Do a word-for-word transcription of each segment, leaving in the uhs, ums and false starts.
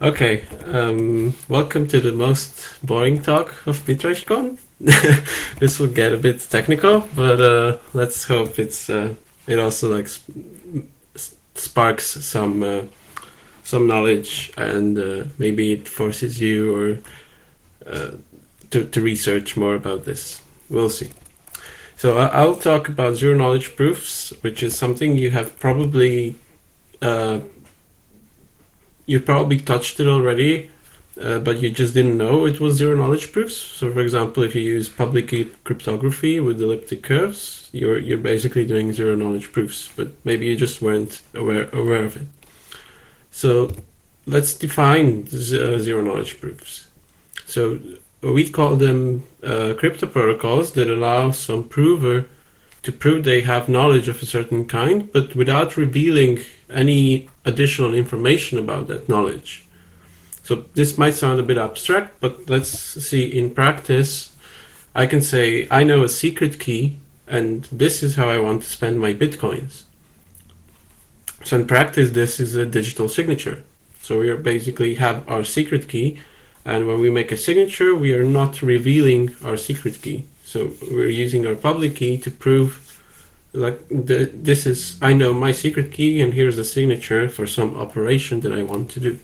Okay, um, welcome to the most boring talk of BitRageCon. This will get a bit technical, but uh, let's hope it's uh, it also like sp sparks some uh, some knowledge and uh, maybe it forces you or uh, to to research more about this. We'll see. So I I'll talk about zero knowledge proofs, which is something you have probably uh, you probably touched it already, uh, but you just didn't know it was zero knowledge proofs. So, for example, if you use public key cryptography with elliptic curves, you're you're basically doing zero knowledge proofs, but maybe you just weren't aware aware of it. So, let's define z- uh, zero knowledge proofs. So, we call them uh, crypto protocols that allow some prover to prove they have knowledge of a certain kind, but without revealing any additional information about that knowledge. So this might sound a bit abstract, but let's see in practice. I can say, I know a secret key, and this is how I want to spend my Bitcoins. So in practice, this is a digital signature. So we are basically have our secret key, and when we make a signature, we are not revealing our secret key. So we're using our public key to prove like the, this is, I know my secret key, and here's the signature for some operation that I want to do.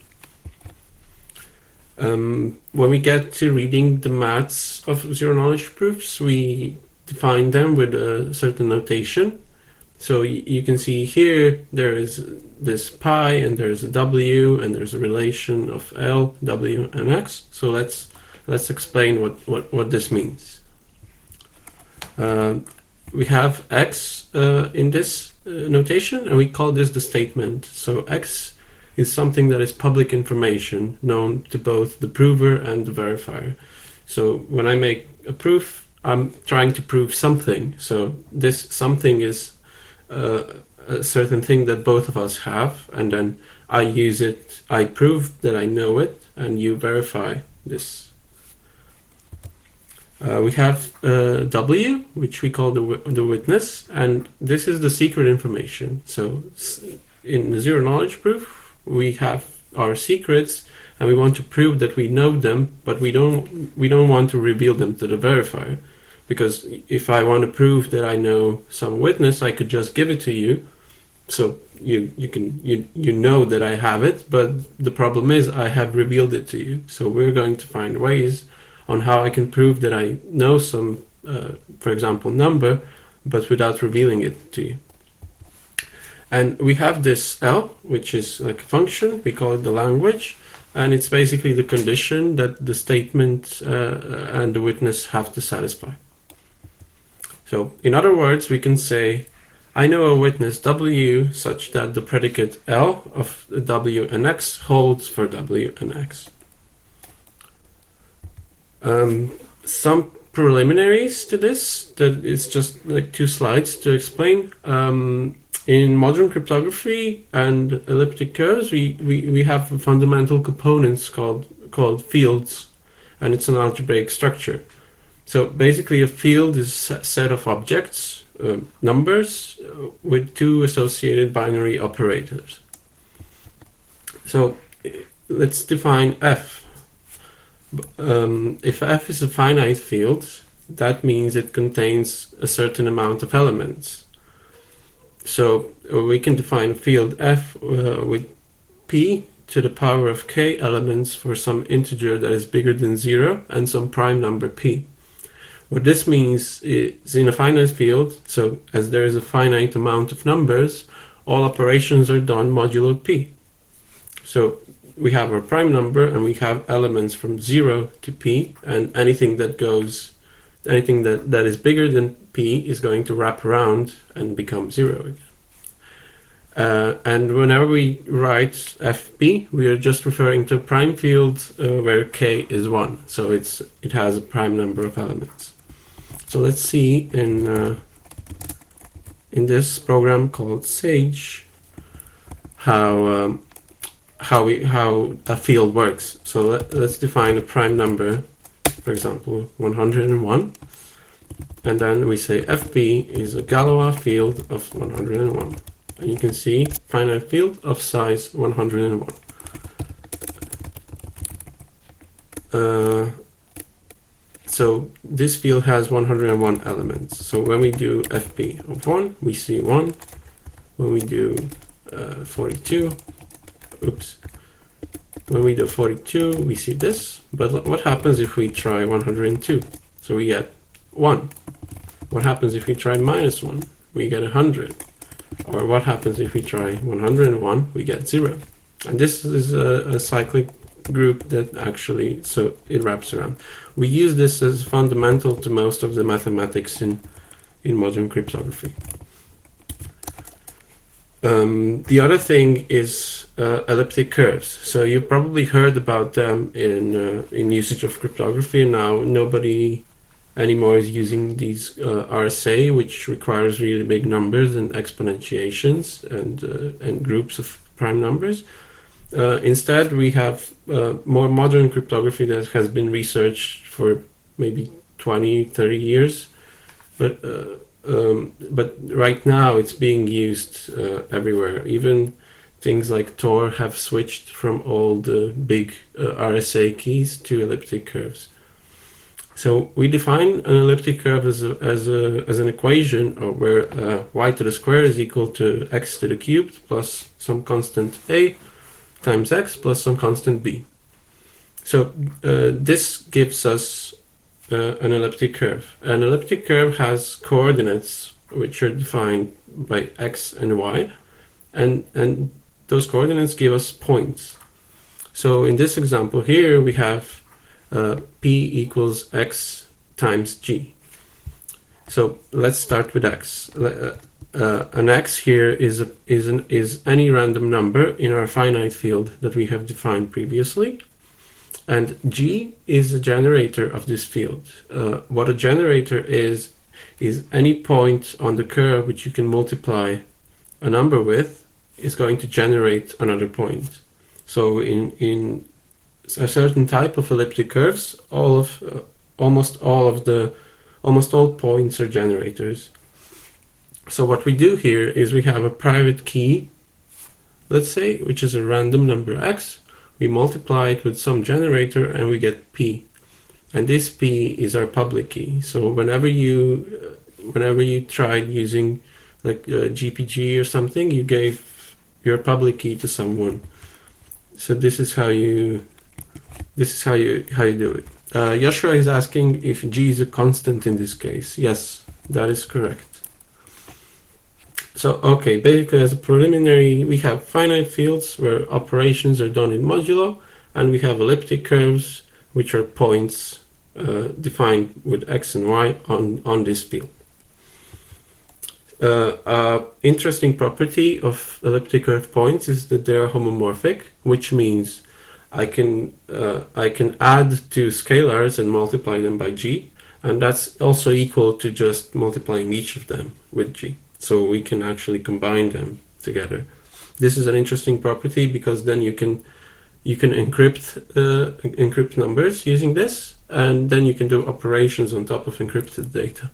Um, when we get to reading the maths of zero knowledge proofs, we define them with a certain notation. So you can see here there is this pi and there's a w and there's a relation of L, W, and X. So let's let's explain what what what this means. Uh, we have X uh, in this uh, notation, and we call this the statement. So X is something that is public information known to both the prover and the verifier. So when I make a proof, I'm trying to prove something. So this something is uh, a certain thing that both of us have, and then I use it, I prove that I know it, and you verify this. Uh, we have uh, W, which we call the, the witness, and this is the secret information. So in the zero knowledge proof, we have our secrets, and we want to prove that we know them, but we don't we don't want to reveal them to the verifier, because if I want to prove that I know some witness, I could just give it to you, so you you can you you know that I have it. But the problem is I have revealed it to you. So we're going to find ways on how I can prove that I know some, uh, for example, number, but without revealing it to you. And we have this L, which is like a function, we call it the language, and it's basically the condition that the statement uh, and the witness have to satisfy. So in other words, we can say, I know a witness W such that the predicate L of W and X holds for W and X. Um, some preliminaries to this, that it's just like two slides to explain. Um, in modern cryptography and elliptic curves, we, we, we have fundamental components called, called fields, and it's an algebraic structure. So basically a field is a set of objects, uh, numbers, uh, with two associated binary operators. So let's define F. Um, if F is a finite field, that means it contains a certain amount of elements. So uh, we can define a field F uh, with P to the power of K elements for some integer that is bigger than zero and some prime number P. What this means is in a finite field, so as there is a finite amount of numbers, all operations are done modulo P. So we have our prime number and we have elements from zero to P, and anything that goes, anything that, that is bigger than P is going to wrap around and become zero again. Uh, and whenever we write F P, we are just referring to a prime field uh, where K is one. So it's it has a prime number of elements. So let's see in uh, in this program called Sage how um, how we how a field works. So let, let's define a prime number, for example, one hundred one, and then we say F P is a Galois field of one hundred one, and you can see finite field of size one hundred one. uh, so this field has one hundred one elements. So when we do F P of one, we see one. When we do uh, forty-two, oops. When we do forty-two, we see this. But what happens if we try one hundred two? So we get one. What happens if we try minus one? We get one hundred. Or what happens if we try one hundred one? We get zero. And this is a, a cyclic group that actually, so it wraps around. We use this as fundamental to most of the mathematics in, in modern cryptography. Um, the other thing is uh, elliptic curves. So you probably heard about them in uh, in usage of cryptography. Now nobody anymore is using these uh, R S A, which requires really big numbers and exponentiations and uh, and groups of prime numbers. Uh, instead, we have uh, more modern cryptography that has been researched for maybe twenty, thirty years, but. Uh, Um, but right now it's being used uh, everywhere. Even things like Tor have switched from all the big uh, R S A keys to elliptic curves. So we define an elliptic curve as a, as a, as an equation where uh, y to the square is equal to x to the cubed plus some constant a times x plus some constant b. So uh, this gives us Uh, an elliptic curve. An elliptic curve has coordinates which are defined by x and y, and and those coordinates give us points. So in this example here, we have uh, p equals x times g. So let's start with x. Uh, uh, an x here is a, is an, is any random number in our finite field that we have defined previously. And G is a generator of this field. Uh, what a generator is, is any point on the curve which you can multiply a number with is going to generate another point. So in, in a certain type of elliptic curves, all of, uh, almost all of the, almost all points are generators. So what we do here is we have a private key, let's say, which is a random number x. We multiply it with some generator and we get p, and this p is our public key. So whenever you whenever you tried using like uh, G P G or something, you gave your public key to someone. So this is how you this is how you how you do it. Uh, Joshua is asking if G is a constant in this case. Yes, that is correct. So, okay, basically as a preliminary, we have finite fields where operations are done in modulo, and we have elliptic curves, which are points uh, defined with x and y on, on this field. Uh, uh, interesting property of elliptic curve points is that they are homomorphic, which means I can, uh, I can add two scalars and multiply them by g, and that's also equal to just multiplying each of them with g. So we can actually combine them together. This is an interesting property because then you can you can encrypt uh, encrypt numbers using this, and then you can do operations on top of encrypted data.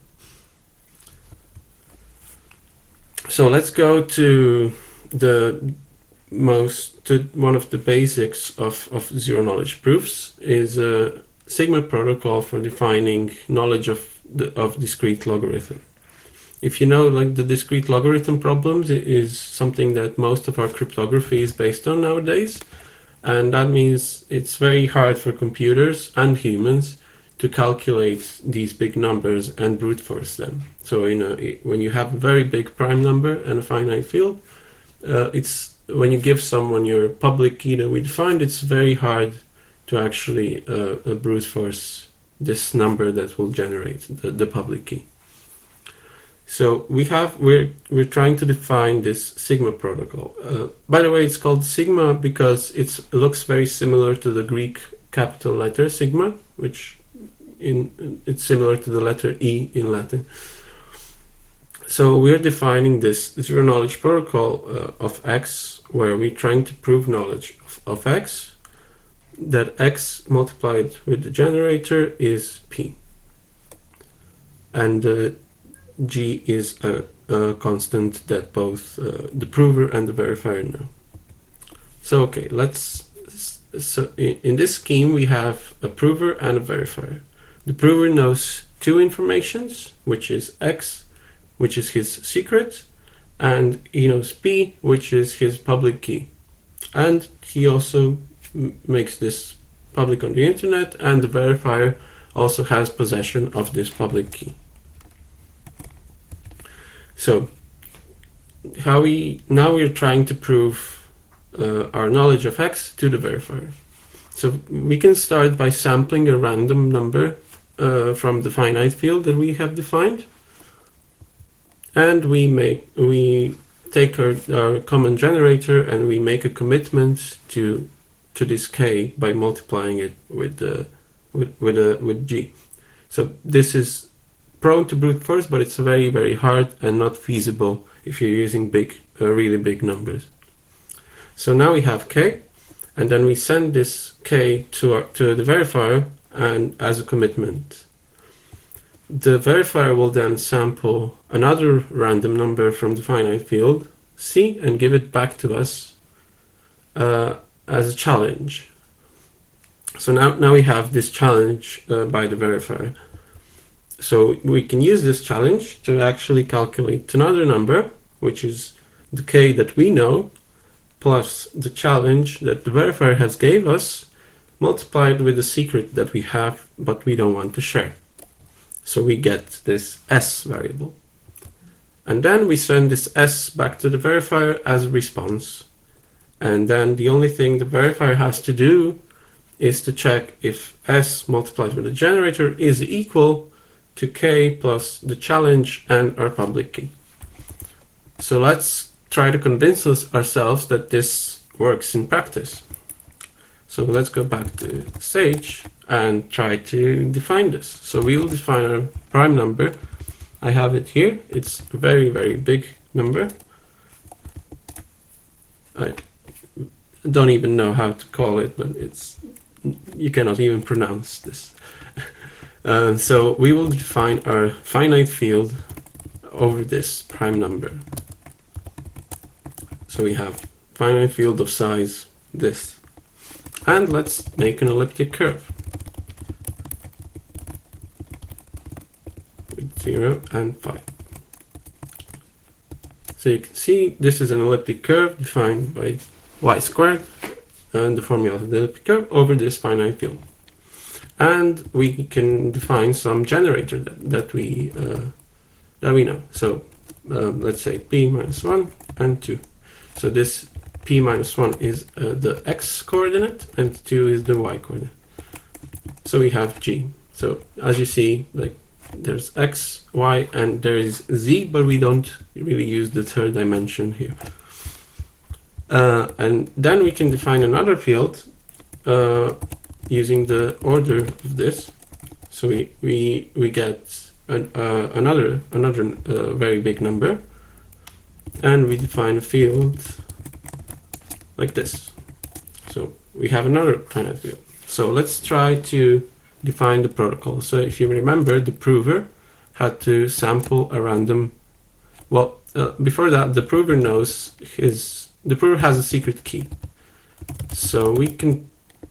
So let's go to the most to one of the basics of, of zero knowledge proofs is a Sigma protocol for defining knowledge of the of discrete logarithm. If you know, like the discrete logarithm problems is something that most of our cryptography is based on nowadays. And that means it's very hard for computers and humans to calculate these big numbers and brute force them. So you know, when you have a very big prime number and a finite field, uh, it's when you give someone your public key that we defined, it's very hard to actually uh, brute force this number that will generate the, the public key. So we have we're we're trying to define this Sigma protocol. Uh, by the way, it's called Sigma because it's, it looks very similar to the Greek capital letter Sigma, which in it's similar to the letter E in Latin. So we're defining this zero knowledge protocol uh, of X, where we're trying to prove knowledge of, of X, that X multiplied with the generator is P, and uh, G is a, a constant that both uh, the prover and the verifier know. So okay, let's so in, in this scheme, we have a prover and a verifier. The prover knows two informations, which is X, which is his secret, and he knows P, which is his public key. And he also m- makes this public on the internet, and the verifier also has possession of this public key. So how we now we're trying to prove uh, our knowledge of X to the verifier. So we can start by sampling a random number uh, from the finite field that we have defined, and we make we take our, our common generator and we make a commitment to to this k by multiplying it with the with with a with g. So this is prone to brute force, but it's very very hard and not feasible if you're using big uh, really big numbers. So now we have k, and then we send this k to our, to the verifier and as a commitment. The verifier will then sample another random number from the finite field C and give it back to us uh, as a challenge. So now, now we have this challenge uh, by the verifier. So we can use this challenge to actually calculate another number, which is the k that we know, plus the challenge that the verifier has gave us, multiplied with the secret that we have, but we don't want to share. So we get this S variable. And then we send this S back to the verifier as a response. And then the only thing the verifier has to do is to check if S multiplied with the generator is equal to K plus the challenge and our public key. So let's try to convince us ourselves that this works in practice. So let's go back to Sage and try to define this. So we will define our prime number. I have it here. It's a very, very big number. I don't even know how to call it, but it's you cannot even pronounce this. uh, so we will define our finite field over this prime number. So we have finite field of size this. And let's make an elliptic curve with zero and five. So you can see this is an elliptic curve defined by y squared and the formula of the elliptic curve over this finite field. And we can define some generator that, that we uh, that we know. So uh, let's say p minus one and two. So this p minus one is uh, the x coordinate and two is the y coordinate. So we have g. So as you see, like there's x, y, and there is z, but we don't really use the third dimension here. Uh, and then we can define another field uh, using the order of this. So we we we get an, uh, another another uh, very big number, and we define a field like this. So we have another finite field. So let's try to define the protocol. So if you remember, the prover had to sample a random. Well, uh, before that, the prover knows his. The prover has a secret key. So we can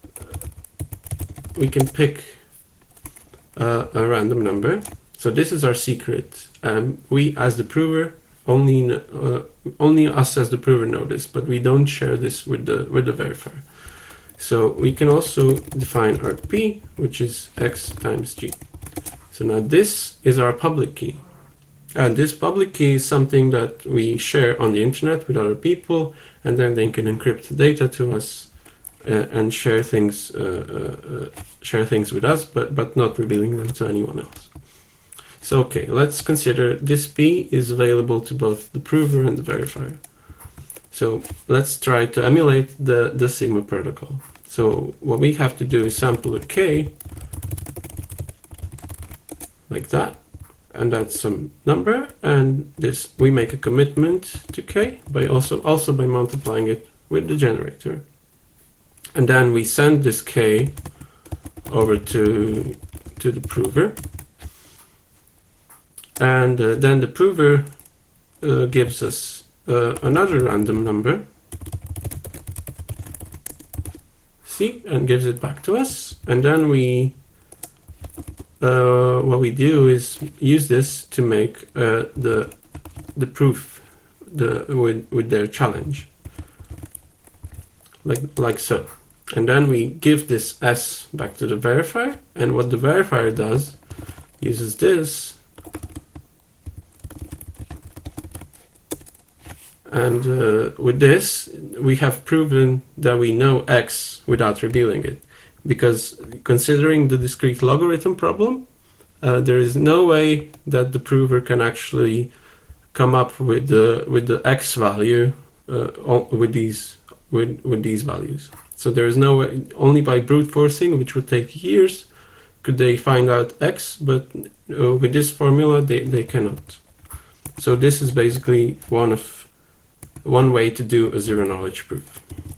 we can pick uh, a random number. So this is our secret. Um, we, as the prover, only uh, only us as the prover know this, but we don't share this with the with the verifier. So we can also define our P, which is x times g. So now this is our public key. And this public key is something that we share on the internet with other people, and then they can encrypt the data to us uh, and share things uh, uh, uh, share things with us, but, but not revealing them to anyone else. So okay, let's consider this P is available to both the prover and the verifier. So let's try to emulate the, the Sigma protocol. So what we have to do is sample a K like that, and that's some number, and this we make a commitment to K by also also by multiplying it with the generator. And then we send this K over to to the prover. And uh, then the prover uh, gives us uh, another random number. C and gives it back to us. And then we, uh, what we do is use this to make uh, the the proof the with with their challenge, like like so. And then we give this S back to the verifier, and what the verifier does uses this, and uh, with this we have proven that we know X without revealing it, because considering the discrete logarithm problem, uh, there is no way that the prover can actually come up with the with the X value uh, with these with with these values. So there is no way, only by brute forcing, which would take years, could they find out X, but uh, with this formula, they, they cannot. So this is basically one of one way to do a zero knowledge proof.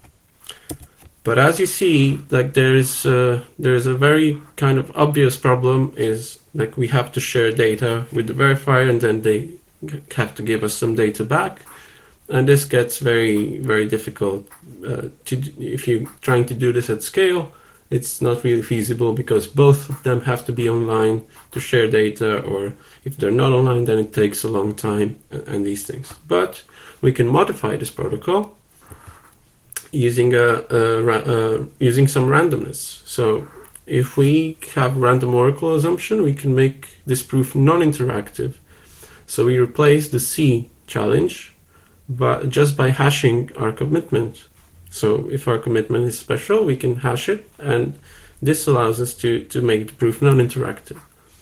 But as you see, like there is uh, there is a very kind of obvious problem, is like we have to share data with the verifier, and then they have to give us some data back. And this gets very, very difficult uh, to, if you're trying to do this at scale. It's not really feasible because both of them have to be online to share data, or if they're not online, then it takes a long time and these things. But we can modify this protocol using a, a, a using some randomness. So if we have random oracle assumption, we can make this proof non-interactive. So we replace the C challenge but just by hashing our commitment. So if our commitment is special, we can hash it, and this allows us to, to make the proof non-interactive.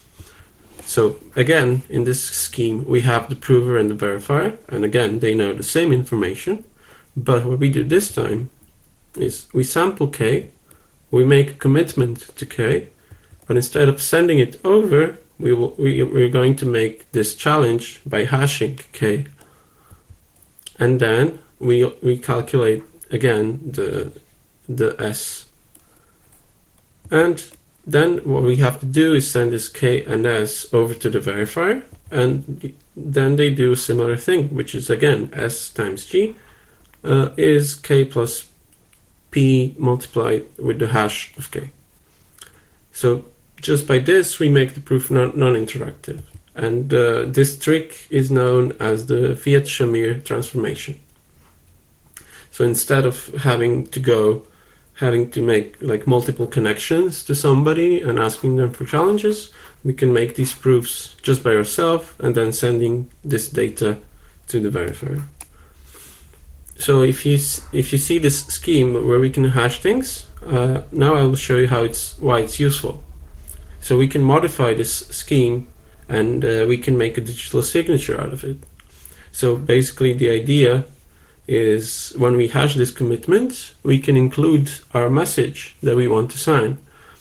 So again, in this scheme, we have the prover and the verifier, and again, they know the same information, but what we do this time is we sample K, we make a commitment to K, but instead of sending it over, we will, we, we're going to make this challenge by hashing K. And then we we calculate again the the S. And then what we have to do is send this K and S over to the verifier, and then they do a similar thing, which is again S times G uh, is K plus P multiplied with the hash of K. So just by this we make the proof non non-interactive. And uh, this trick is known as the Fiat-Shamir transformation. So instead of having to go, having to make like multiple connections to somebody and asking them for challenges, we can make these proofs just by ourselves and then sending this data to the verifier. So if you if you see this scheme where we can hash things, uh, now I will show you how it's why it's useful. So we can modify this scheme, and uh, we can make a digital signature out of it. So basically the idea is when we hash this commitment, we can include our message that we want to sign.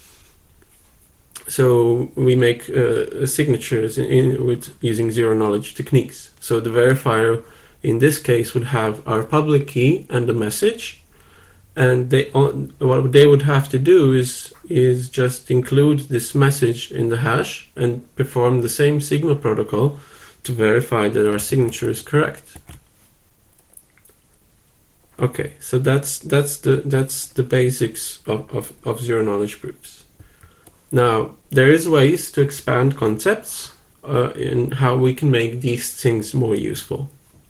So we make uh, signatures in, in, with using zero knowledge techniques. So the verifier in this case would have our public key and the message, and they what they would have to do is is just include this message in the hash and perform the same Sigma protocol to verify that our signature is correct. Okay, so that's that's the that's the basics of, of, of zero knowledge proofs. Now there is ways to expand concepts uh, in how we can make these things more useful.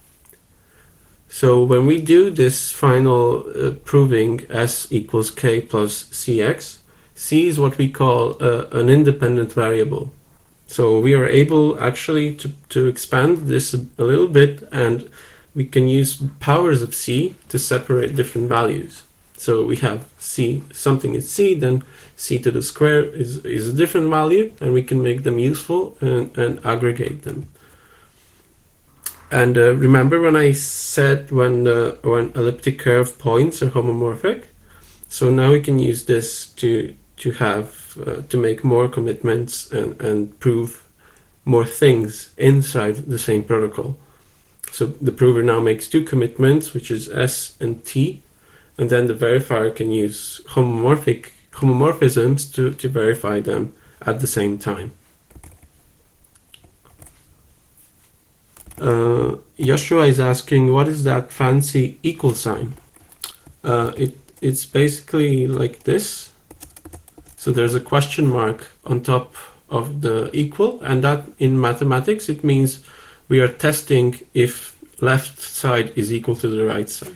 So when we do this final uh, proving S equals K plus C X, C is what we call uh, an independent variable. So we are able actually to, to expand this a, a little bit, and we can use powers of C to separate different values. So we have C, something is C, then C to the square is, is a different value, and we can make them useful and, and aggregate them. And uh, remember when I said when uh, when elliptic curve points are homomorphic? So now we can use this to to have uh, to make more commitments and, and prove more things inside the same protocol. So the prover now makes two commitments, which is S and T, and then the verifier can use homomorphic homomorphisms to, to verify them at the same time. Uh, Joshua is asking, what is that fancy equal sign? Uh, it it's basically like this. So there's a question mark on top of the equal, and that in mathematics, it means we are testing if left side is equal to the right side.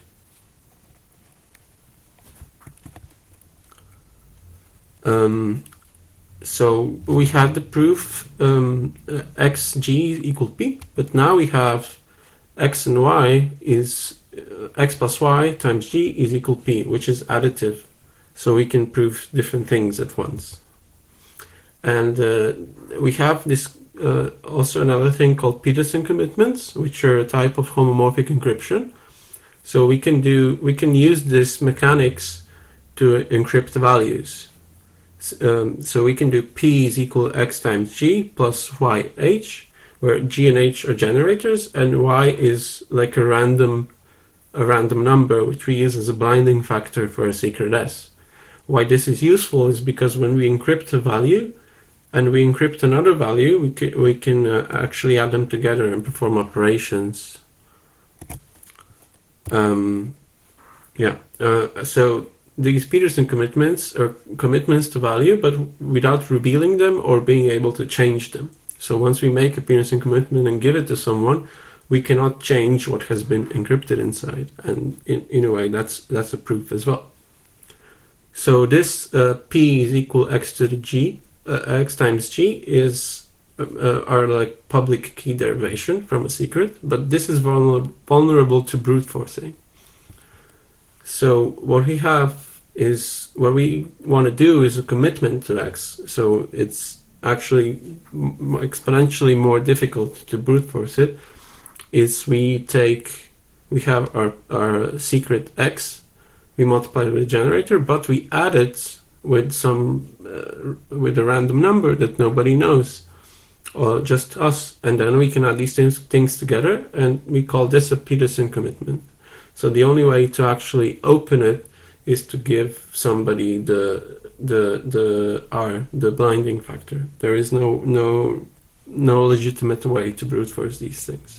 Um, so we had the proof um, uh, xg equal p, but now we have x and y is uh, x plus y times g is equal p, which is additive. So we can prove different things at once. And uh, we have this uh, also another thing called Peterson commitments, which are a type of homomorphic encryption. So we can do we can use this mechanics to encrypt the values. Um, so we can do p is equal to x times g plus y h, where g and h are generators, and y is like a random a random number, which we use as a blinding factor for a secret S. Why this is useful is because when we encrypt a value and we encrypt another value, we can, we can uh, actually add them together and perform operations. Um, yeah, uh, so these Peterson commitments are commitments to value, but without revealing them or being able to change them. So once we make a Peterson commitment and give it to someone, we cannot change what has been encrypted inside. And in, in a way, that's that's a proof as well. So this uh, p is equal x to the g, uh, x times g is uh, our like public key derivation from a secret, but this is vulnerable vulnerable to brute forcing. So what we have is, what we want to do is a commitment to X. So it's actually m- exponentially more difficult to brute force it. Is we take, we have our, our secret X, we multiply it with a generator, but we add it with some, uh, with a random number that nobody knows, or just us. And then we can add these things, things together, and we call this a Peterson commitment. So the only way to actually open it is to give somebody the the the R, the blinding factor. There is no no no legitimate way to brute force these things.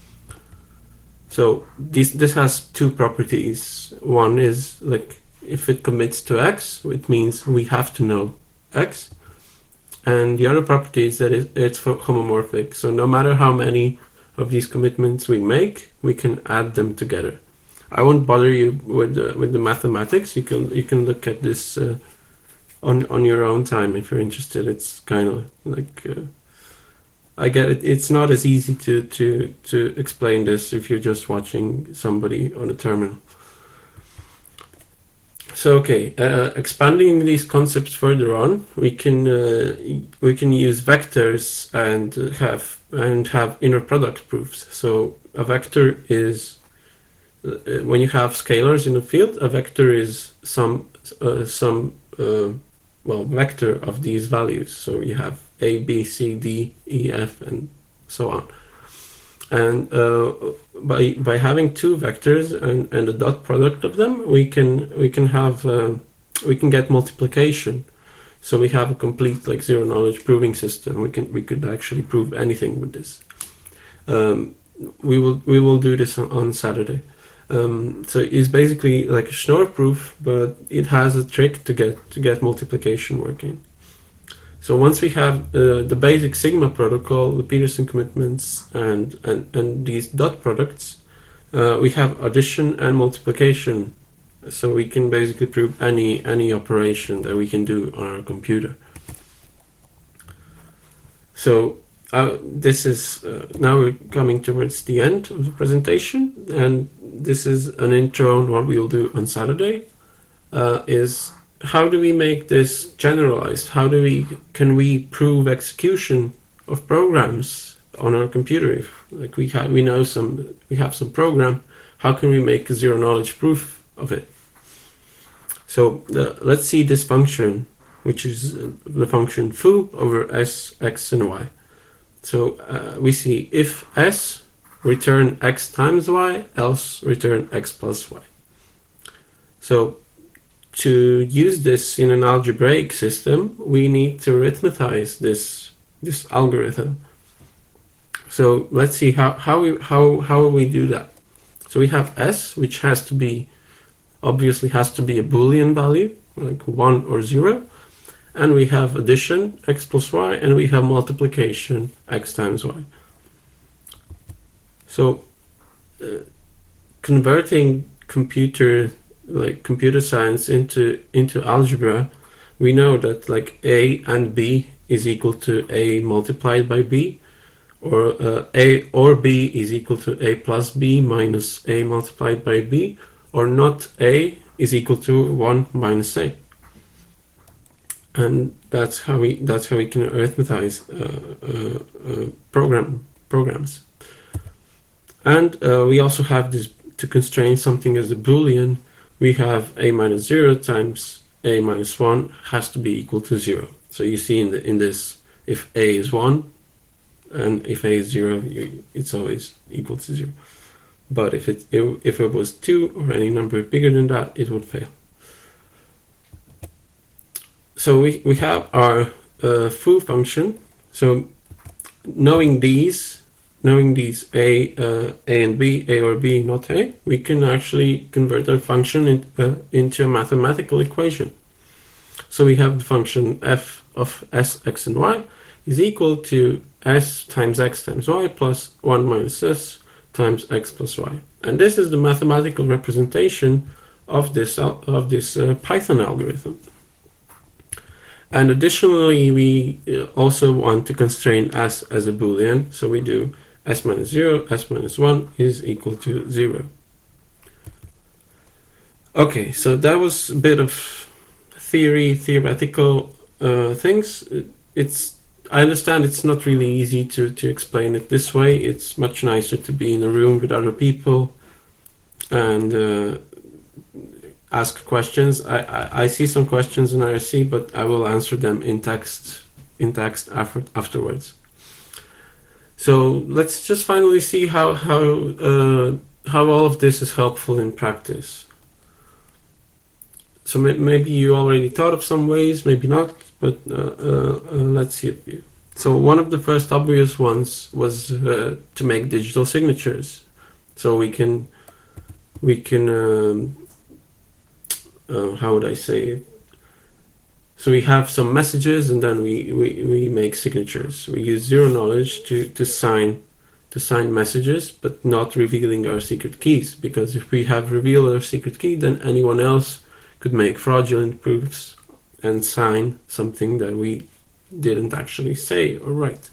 So this this has two properties. One is like if it commits to X, it means we have to know X. And the other property is that it, it's homomorphic. So no matter how many of these commitments we make, we can add them together. I won't bother you with the, with the mathematics. You can you can look at this uh, on on your own time if you're interested. It's kind of like uh, I get it. It's not as easy to to to explain this if you're just watching somebody on a terminal. So okay, uh, expanding these concepts further on, we can uh, we can use vectors and have and have inner product proofs. So a vector is, when you have scalars in a field, a vector is some uh, some uh, well vector of these values. So you have A, B, C, D, E, F, and so on. And uh, by by having two vectors and, and a dot product of them, we can we can have uh, we can get multiplication. So we have a complete like zero knowledge proving system. We can we could actually prove anything with this. Um, we will we will do this on, on Saturday. Um, so it's basically like a Schnorr proof, but it has a trick to get to get multiplication working. So once we have uh, the basic Sigma protocol, the Peterson commitments, and and, and these dot products, uh, we have addition and multiplication. So we can basically prove any any operation that we can do on our computer. So uh, this is uh, now we're coming towards the end of the presentation, and this is an intro on what we'll do on Saturday. Uh, is how do we make this generalized? How do we can we prove execution of programs on our computer? If like we have we know some we have some program, how can we make a zero knowledge proof of it? So the, let's see this function, which is the function foo over s, x, and y. So uh, we see if s, return x times y, else return x plus y. So to use this in an algebraic system, we need to arithmetize this this algorithm. So let's see how how we how how we do that. So we have s, which has to be obviously has to be a Boolean value, like one or zero. And we have addition, x plus y, and we have multiplication, x times y. So uh, converting computer, like computer science into, into algebra, we know that like a and b is equal to a multiplied by b, or uh, a or b is equal to a plus b minus a multiplied by b, or not a is equal to one minus a. And that's how we that's how we can arithmetize uh, uh, uh, program programs. And uh, we also have this, to constrain something as a Boolean, we have a minus zero times a minus one has to be equal to zero. So you see in the in this, if a is one and if a is zero, you, it's always equal to zero. But if it if it was two or any number bigger than that, it would fail. So we, we have our uh, foo function. So knowing these, knowing these a, uh, a and b, a or b, not a, we can actually convert our function in, uh, into a mathematical equation. So we have the function f of s, x, and y is equal to s times x times y plus one minus s times x plus y. And this is the mathematical representation of this, of this uh, Python algorithm. And additionally, we also want to constrain s as a Boolean. So we do s minus zero, s minus one is equal to zero. Okay, so that was a bit of theory, theoretical uh, things. It's I understand it's not really easy to, to explain it this way. It's much nicer to be in a room with other people and uh, ask questions. I, I, I see some questions in I R C, but I will answer them in text in text after, afterwards. So let's just finally see how how uh, how all of this is helpful in practice. So maybe you already thought of some ways, maybe not, but uh, uh, uh, let's see it. So one of the first obvious ones was uh, to make digital signatures. So we can we can um, uh, how would I say it? So we have some messages, and then we, we, we make signatures. We use zero knowledge to, to sign to sign messages, but not revealing our secret keys, because if we have revealed our secret key, then anyone else could make fraudulent proofs and sign something that we didn't actually say or write.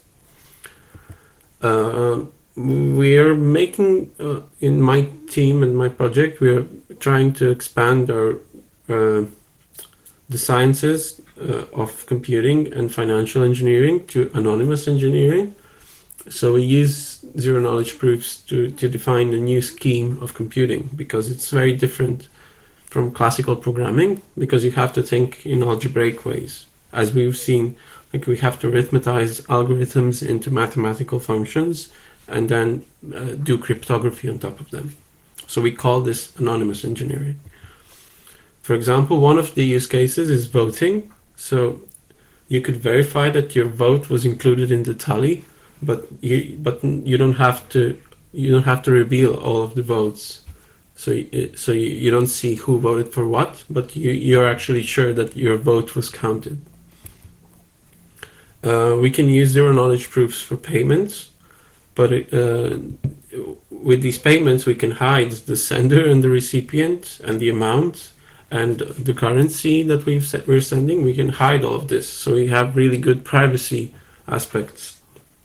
Uh, we are making, uh, in my team and my project, we are trying to expand our uh, the sciences uh, of computing and financial engineering to anonymous engineering. So we use zero knowledge proofs to, to define a new scheme of computing, because it's very different from classical programming, because you have to think in algebraic ways. As we've seen, like we have to arithmetize algorithms into mathematical functions and then uh, do cryptography on top of them. So we call this anonymous engineering. For example, one of the use cases is voting. So you could verify that your vote was included in the tally, but you but you don't have to you don't have to reveal all of the votes. So so you, you don't see who voted for what, but you you're actually sure that your vote was counted. Uh, we can use zero knowledge proofs for payments, but uh, with these payments we can hide the sender and the recipient and the amount and the currency that we've set, we're sending. We can hide all of this, so we have really good privacy aspects.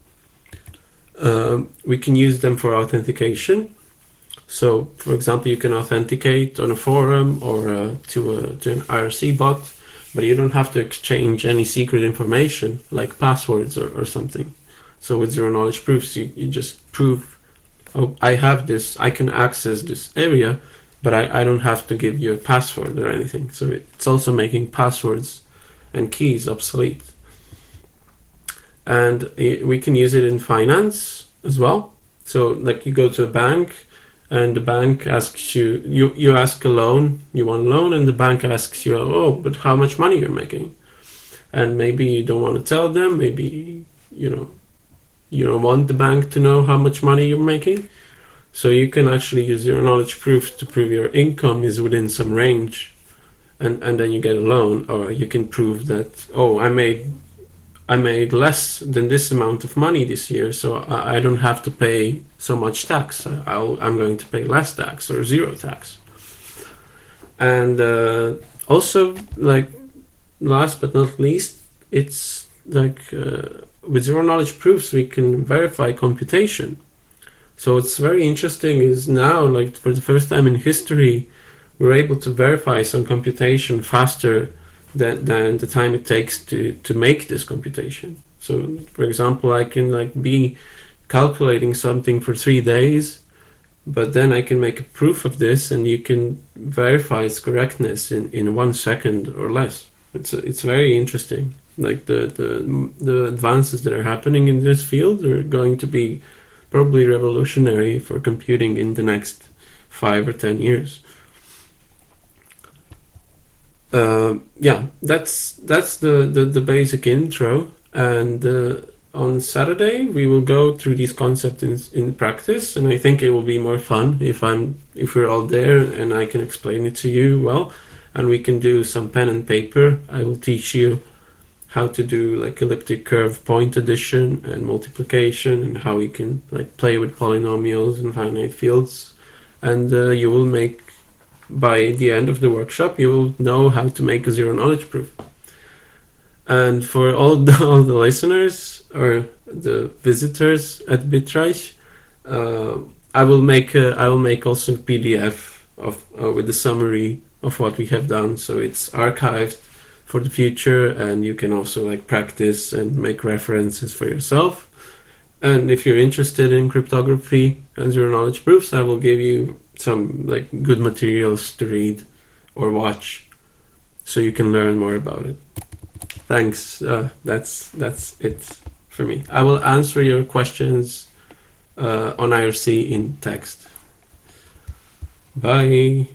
Uh, we can use them for authentication. So, for example, you can authenticate on a forum or uh, to, a, to an I R C bot, but you don't have to exchange any secret information like passwords or, or something. So with zero knowledge proofs, you, you just prove, oh, I have this, I can access this area, but I, I don't have to give you a password or anything. So it's also making passwords and keys obsolete. And it, we can use it in finance as well. So like you go to a bank and the bank asks you, you, you ask a loan, you want a loan, and the bank asks you, oh, but how much money you're making? And maybe you don't want to tell them, maybe, you know, you don't want the bank to know how much money you're making. So you can actually use zero knowledge proof to prove your income is within some range, and, and then you get a loan, or you can prove that, oh, I made I made less than this amount of money this year, so I, I don't have to pay so much tax. I'll, I'm going to pay less tax or zero tax. And uh, also, like, last but not least, it's like uh, with zero knowledge proofs, we can verify computation. So what's very interesting is now, like for the first time in history, we're able to verify some computation faster than, than the time it takes to, to make this computation. So for example, I can like be calculating something for three days, but then I can make a proof of this and you can verify its correctness in, in one second or less. It's, it's very interesting. Like the, the, the advances that are happening in this field are going to be probably revolutionary for computing in the next five or ten years. Uh, yeah, that's that's the, the, the basic intro. And uh, on Saturday we will go through these concepts in, in practice, and I think it will be more fun if I'm if we're all there and I can explain it to you well, and we can do some pen and paper. I will teach you how to do like elliptic curve point addition and multiplication, and how you can like play with polynomials and finite fields, and uh, you will make, by the end of the workshop, you will know how to make a zero knowledge proof. And for all the, all the listeners or the visitors at Bitreich, uh, I will make a, I will make also a P D F of uh, with the summary of what we have done, so it's archived for the future, and you can also like practice and make references for yourself. And if you're interested in cryptography and zero knowledge proofs, I will give you some like good materials to read or watch, so you can learn more about it. Thanks. Uh, that's that's it for me. I will answer your questions uh, on I R C in text. Bye.